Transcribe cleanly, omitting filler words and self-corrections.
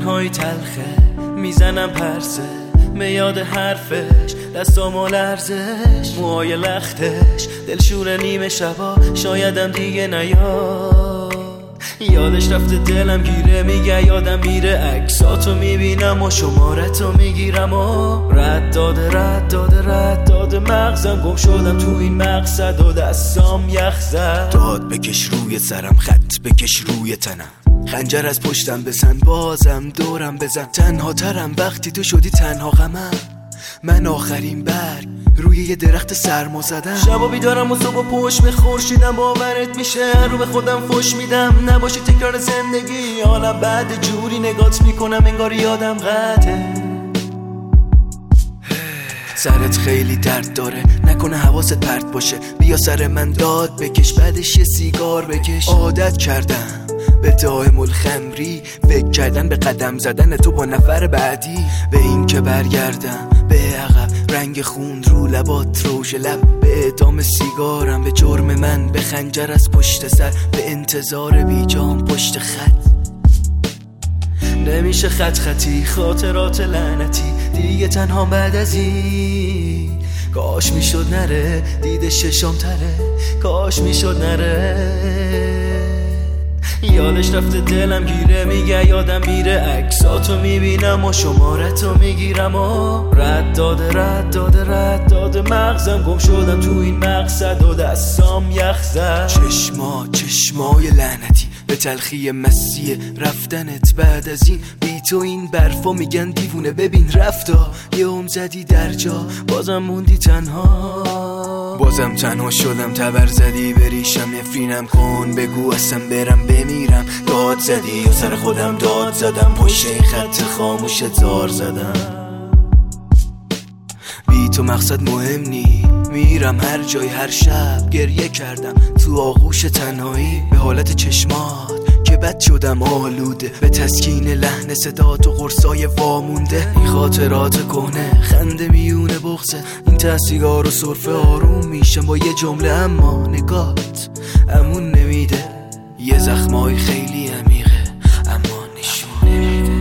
تنهایی تلخه، میزنم پرسه به یاد حرفش، دستامو لرزش، موهای لختش، دلشور نیمه شبا، شایدم دیگه نیاد. یادش رفته دلم گیره، میگه یادم میره، عکساتو میبینم و شمارتو میگیرم و رد داده مغزم، گم شدم تو این مقصد و دستام یخ زد. داد بکش روی سرم، خط بکش روی تنم، خنجر از پشتم بزن، بازم دورم بزن. تنها ترم وقتی تو شدی تنها غمم، من آخرین برگ روی یه درخت سرما زدم. شبا بیدارم و صبح پشت به خورشیدم، باورت میشه رو به خودم فش میدم، نباشی تکرار زندگی حالم بعد جوری نگات میکنم انگار یادم قطعه. سرت خیلی درد داره، نکنه حواست پرت باشه، بیا سر من داد بکش، بعدش یه سیگار بکش. عادت کردم به دائم الخمری، فکر کردن به قدم زدن تو با نفر بعدی، به این که برگردم به عقب، رنگ خون رو لبات، روژ لب، به اعدام سیگارم، به جرم من، به خنجر از پشت سر، به انتظار بیجام پشت خط. نمیشه خط خطی، خاطرات لعنتی دیگه تنها بعد از این. کاش میشد نره، دید ششم تره، کاش میشد نره. یادش رفته دلم گیره، میگه یادم میره، عکساتو میبینم و شمارتو میگیرم و رد داده مغزم، گم شدم تو این مقصد و دستام یخ زد. چشمای لعنتی به تلخی مسیه رفتنت بعد از این، بی تو این برفا میگن دیوونه، ببین رفتا یه زدی در جا، بازم موندی تنها. بازم تنها شدم، تبر زدی بریشم، نفرینم کن، بگو اصلا برم بمیرم. داد زدی یا سر خودم داد زدم، پشت این خط خاموشت زار زدم. بی تو مقصد مهم نی، میرم هر جای هر شب، گریه کردم تو آغوش تنهایی، به حالت چشمات که بد شدم آلوده، به تسکین لحن صدات و قرصای وامونده. این خاطرات کهنه، خنده میونه بغزه، این تسیگار و سرفه آروم میشم با یه جمله، اما نگات امون نمیده. یه زخمای خیلی عمیقه اما نشون نمیده.